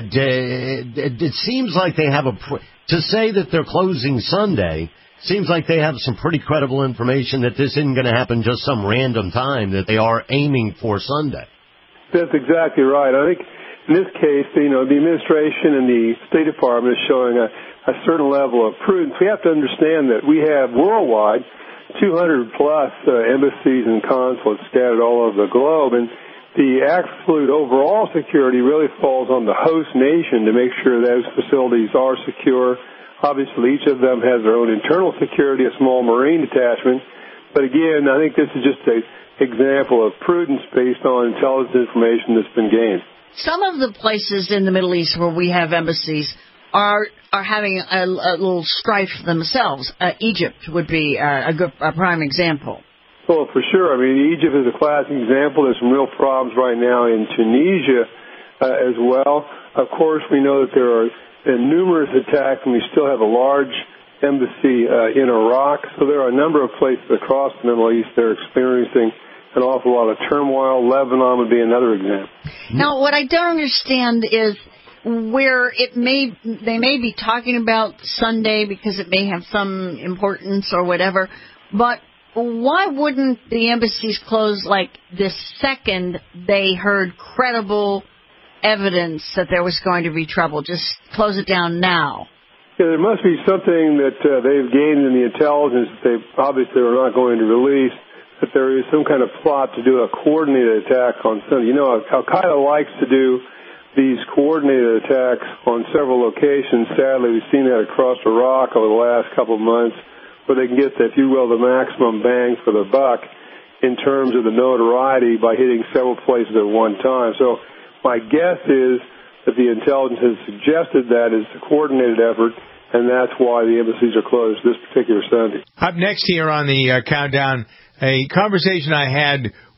it, it seems like they have a pr- to say that they're closing Sunday. Seems like they have some pretty credible information that this isn't going to happen just some random time. That they are aiming for Sunday. That's exactly right. I think in this case, you know, the administration and the State Department is showing a a certain level of prudence. We have to understand that we have worldwide two hundred plus uh, embassies and consulates scattered all over the globe, and the absolute overall security really falls on the host nation to make sure those facilities are secure. Obviously, each of them has their own internal security, a small Marine detachment. But again, I think this is just an example of prudence based on intelligence information that's been gained. Some of the places in the Middle East where we have embassies are are having a, a little strife themselves. Uh, Egypt would be uh, a, good, a prime example. Well, for sure. I mean, Egypt is a classic example. There's some real problems right now in Tunisia uh, as well. Of course, we know that there are uh, numerous attacks, and we still have a large embassy uh, in Iraq. So there are a number of places across the Middle East that are experiencing an awful lot of turmoil. Lebanon would be another example. Now, what I don't understand is where it may they may be talking about Sunday because it may have some importance or whatever, but why wouldn't the embassies close like this second they heard credible evidence that there was going to be trouble? Just close it down now. Yeah, there must be something that uh, they've gained in the intelligence that they obviously are not going to release, that there is some kind of plot to do a coordinated attack on Sunday. You know, Al-Qaeda likes to do these coordinated attacks on several locations. Sadly, we've seen that across Iraq over the last couple of months, where they can get, if you will, the maximum bang for the buck in terms of the notoriety by hitting several places at one time. So my guess is that the intelligence has suggested that it's a coordinated effort, and that's why the embassies are closed this particular Sunday. Up next here on the uh, countdown, a conversation I had with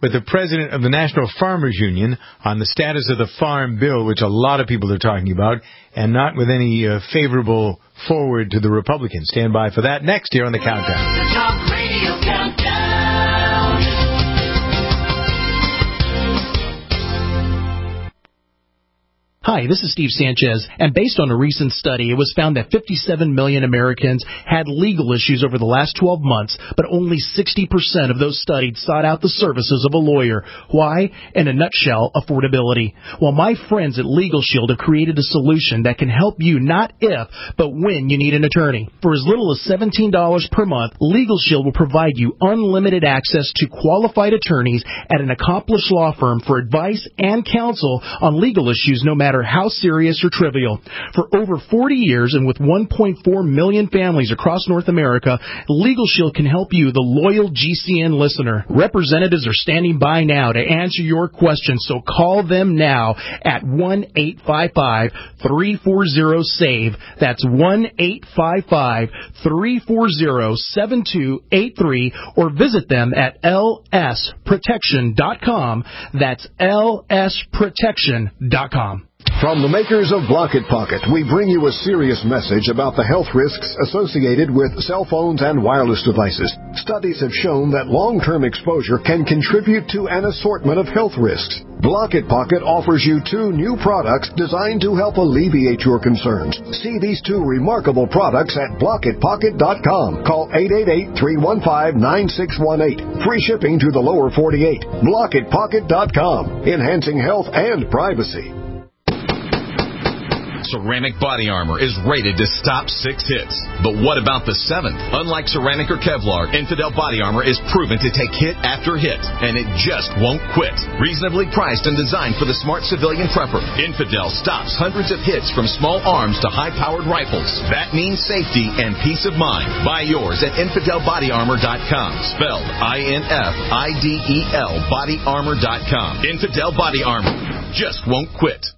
with the president of the National Farmers Union on the status of the Farm Bill, which a lot of people are talking about, and not with any uh, favorable forward to the Republicans. Stand by for that next here on the Countdown. The Talk Radio Countdown. Hi, this is Steve Sanchez, and based on a recent study, it was found that fifty-seven million Americans had legal issues over the last twelve months, but only sixty percent of those studied sought out the services of a lawyer. Why? In a nutshell, affordability. Well, my friends at Legal Shield have created a solution that can help you not if, but when you need an attorney. For as little as seventeen dollars per month, Legal Shield will provide you unlimited access to qualified attorneys at an accomplished law firm for advice and counsel on legal issues, no matter how serious or trivial. For over forty years and with one point four million families across North America, Legal Shield can help you, the loyal G C N listener. Representatives are standing by now to answer your questions, so call them now at one eight five five, three four zero, S A V E. That's one eight five five, three four zero, seven two eight three, or visit them at L S protection dot com. That's L S protection dot com. From the makers of Block It Pocket, we bring you a serious message about the health risks associated with cell phones and wireless devices. Studies have shown that long-term exposure can contribute to an assortment of health risks. Block It Pocket offers you two new products designed to help alleviate your concerns. See these two remarkable products at block it pocket dot com. Call eight eight eight, three one five, nine six one eight. Free shipping to the lower forty-eight. block it pocket dot com. Enhancing health and privacy. Ceramic Body Armor is rated to stop six hits. But what about the seventh? Unlike ceramic or Kevlar, Infidel Body Armor is proven to take hit after hit, and it just won't quit. Reasonably priced and designed for the smart civilian prepper, Infidel stops hundreds of hits from small arms to high-powered rifles. That means safety and peace of mind. Buy yours at infidel body armor dot com, spelled I N F I D E L body armor dot com. Infidel Body Armor just won't quit.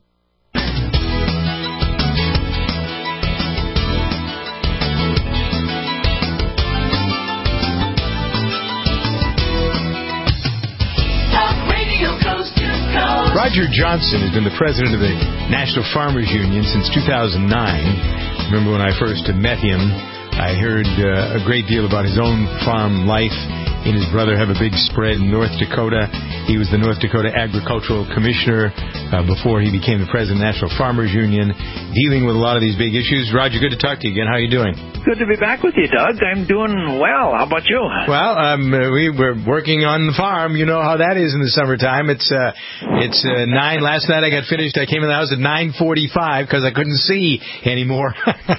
Roger Johnson has been the president of the National Farmers Union since two thousand nine. Remember when I first met him, I heard uh, a great deal about his own farm life. He and his brother have a big spread in North Dakota. He was the North Dakota Agricultural Commissioner uh, before he became the president of the National Farmers Union, dealing with a lot of these big issues. Roger, good to talk to you again. How are you doing? Good to be back with you, Doug. I'm doing well. How about you? Well, um, we were working on the farm. You know how that is in the summertime. It's uh, it's uh, nine. Last night I got finished. I came in the house at nine forty-five because I couldn't see anymore.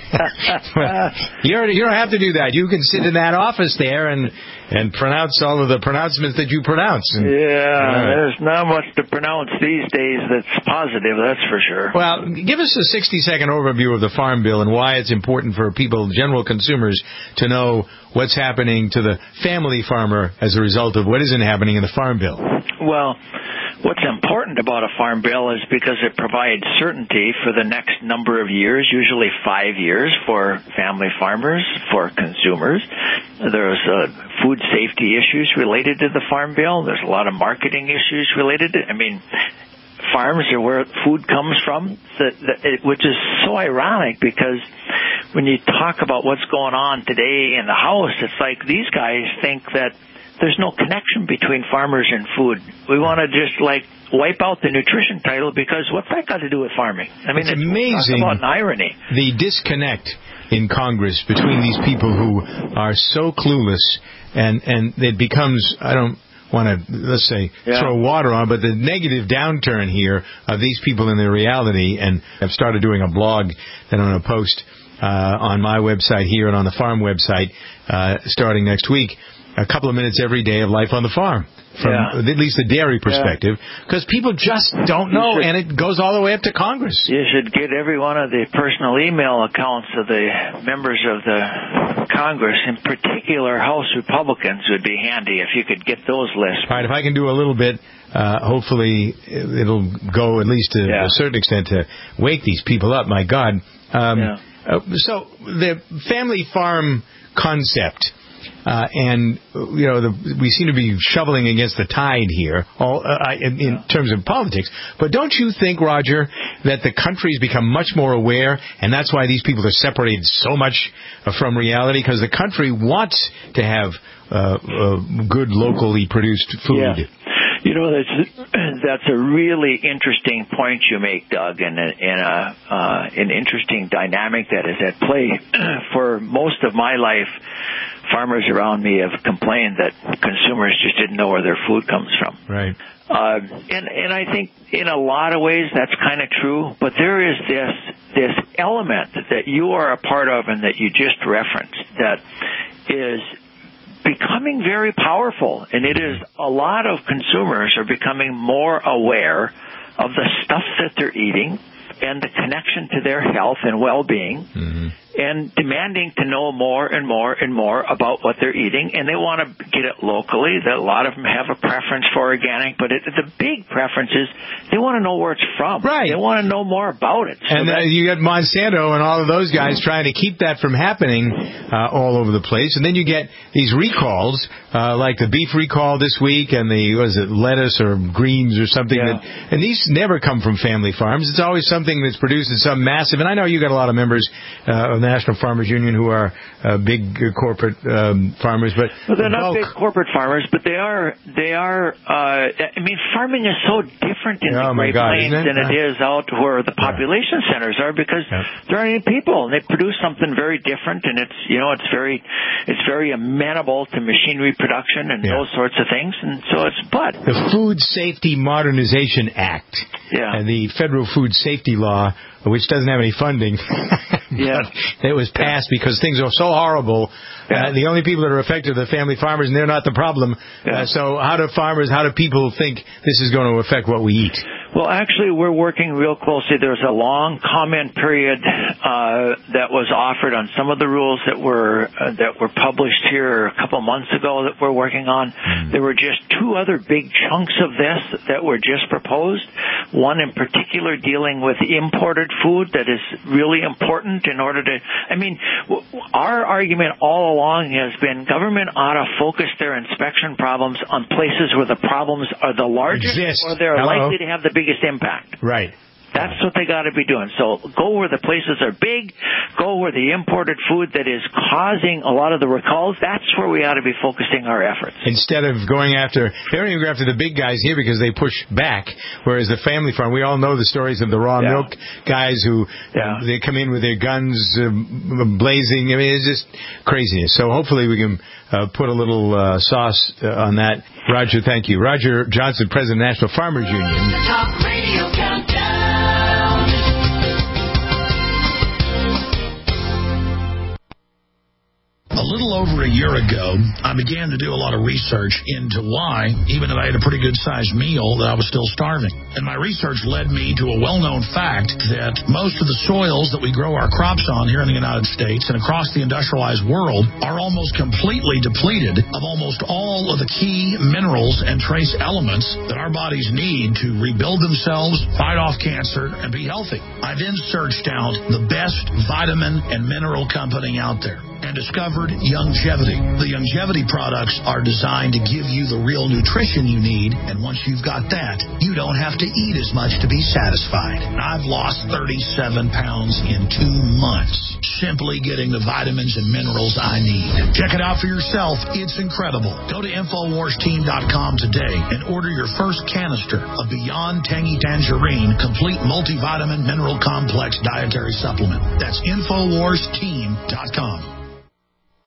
you don't, you don't have to do that. You can sit in that office there and and pronounce all of the pronouncements that you pronounce. And, yeah, uh, there's not much to pronounce these days that's positive, that's for sure. Well, give us a sixty-second overview of the Farm Bill and why it's important for people, general consumers, to know what's happening to the family farmer as a result of what isn't happening in the Farm Bill. Well, what's important about a Farm Bill is because it provides certainty for the next number of years, usually five years for family farmers, for consumers. There's uh, food safety issues related to the Farm Bill. There's a lot of marketing issues related to it. I mean, farms are where food comes from, that, that it, which is so ironic because when you talk about what's going on today in the House, it's like these guys think that there's no connection between farmers and food. We want to just like wipe out the nutrition title because what's that got to do with farming? I mean, it's, it's amazing about an irony. The disconnect in Congress between these people who are so clueless, and and it becomes, I don't want to, let's say, yeah. throw water on, but the negative downturn here of these people in their reality. And I've started doing a blog that I'm going to post uh, on my website here and on the farm website uh, starting next week. A couple of minutes every day of life on the farm, from yeah. at least the dairy perspective, because yeah. people just don't know, should, and it goes all the way up to Congress. You should get every one of the personal email accounts of the members of the Congress, in particular House Republicans, would be handy if you could get those lists. All right, if I can do a little bit, uh, hopefully it'll go at least to yeah. a certain extent to wake these people up. My God. Um, yeah. uh, so the family farm concept, uh, and you know the, we seem to be shoveling against the tide here, all uh, in, in terms of politics. But don't you think, Roger, that the country's become much more aware, and that's why these people are separated so much from reality? Because the country wants to have uh, uh, good locally produced food. Yeah. You know, that's that's a really interesting point you make, Doug, and, and a, uh, an interesting dynamic that is at play. For most of my life, farmers around me have complained that consumers just didn't know where their food comes from. Right. Uh, and and I think in a lot of ways that's kind of true, but there is this this element that you are a part of and that you just referenced that is becoming very powerful, and it is a lot of consumers are becoming more aware of the stuff that they're eating and the connection to their health and well-being, mm-hmm. and demanding to know more and more and more about what they're eating, and they want to get it locally. That a lot of them have a preference for organic, but it, the big preference is they want to know where it's from. Right. They want to know more about it. So and uh, you got Monsanto and all of those guys trying to keep that from happening uh, all over the place, and then you get these recalls, uh, like the beef recall this week, and the what is it, lettuce or greens or something. Yeah. That, and these never come from family farms. It's always something that's produced in some massive. And I know you got a lot of members uh, of the National Farmers Union who are uh, big uh, corporate um, farmers, but well, they're not bulk. big corporate farmers, but they are. They are. Uh, I mean, farming is so different in oh the Great God, Plains it? than it is out where the population yeah. centers are, because yeah. there aren't any people, and they produce something very different, and it's you know it's very it's very amenable to machinery production and yeah. those sorts of things, and so it's but the Food Safety Modernization Act yeah. and the Federal Food Safety Law, which doesn't have any funding. yeah. It was passed because things are so horrible. Yeah. Uh, the only people that are affected are the family farmers, and they're not the problem. Yeah. Uh, so how do farmers, how do people think this is going to affect what we eat? Well, actually, we're working real closely. There's a long comment period uh, that was offered on some of the rules that were uh, that were published here a couple months ago that we're working on. Mm. There were just two other big chunks of this that were just proposed. One in particular dealing with imported food that is really important in order to, I mean, w- our argument all along has been government ought to focus their inspection problems on places where the problems are the largest Exist. or they're Hello. likely to have the biggest impact. Right. That's what they got to be doing. So go where the places are big, go where the imported food that is causing a lot of the recalls, that's where we ought to be focusing our efforts. Instead of going after, they don't even go after the big guys here because they push back, whereas the family farm, we all know the stories of the raw yeah. milk guys who, yeah. they come in with their guns um, blazing. I mean, it's just craziness. So hopefully we can uh, put a little uh, sauce uh, on that. Roger, thank you. Roger Johnson, President of the National Farmers Union. Talk Radio Countdown. A little over a year ago, I began to do a lot of research into why, even if I had a pretty good-sized meal, that I was still starving. And my research led me to a well-known fact that most of the soils that we grow our crops on here in the United States and across the industrialized world are almost completely depleted of almost all of the key minerals and trace elements that our bodies need to rebuild themselves, fight off cancer, and be healthy. I then searched out the best vitamin and mineral company out there and discovered Youngevity. The Youngevity products are designed to give you the real nutrition you need, and once you've got that, you don't have to eat as much to be satisfied. I've lost thirty-seven pounds in two months, simply getting the vitamins and minerals I need. Check it out for yourself. It's incredible. Go to Infowars Team dot com today and order your first canister of Beyond Tangy Tangerine Complete Multivitamin Mineral Complex Dietary Supplement. That's Infowars Team dot com.